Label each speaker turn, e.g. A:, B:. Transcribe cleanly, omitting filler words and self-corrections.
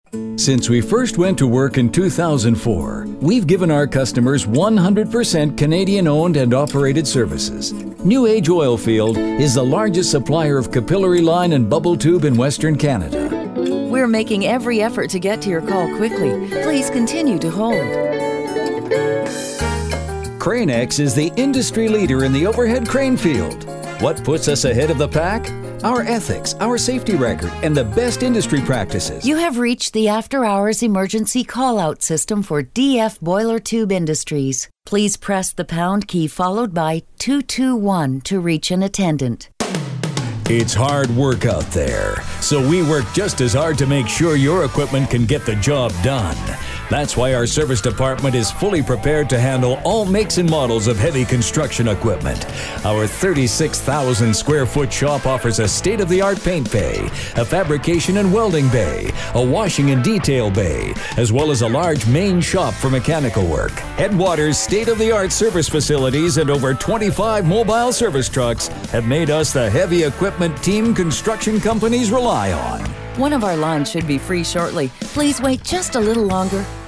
A: Since we first went to work in 2004, we've given our customers 100% Canadian-owned and operated services. New Age Oilfield is the largest supplier of capillary line and bubble tube in Western Canada.
B: We're making every effort to get to your call quickly. Please continue to hold.
A: Cranex is the industry leader in the overhead crane field. What puts us ahead of the pack? Our ethics, our safety record, and the best industry practices.
B: You have reached the after-hours emergency call-out system for DF Boiler Tube Industries. Please press the pound key followed by 221 to reach an attendant.
A: It's hard work out there, so we work just as hard to make sure your equipment can get the job done. That's why our service department is fully prepared to handle all makes and models of heavy construction equipment. Our 36,000 square foot shop offers a state-of-the-art paint bay, a fabrication and welding bay, a washing and detail bay, as well as a large main shop for mechanical work. Headwater's state-of-the-art service facilities and over 25 mobile service trucks have made us the heavy equipment team construction companies rely on.
B: One of our lines should be free shortly. Please wait just a little longer.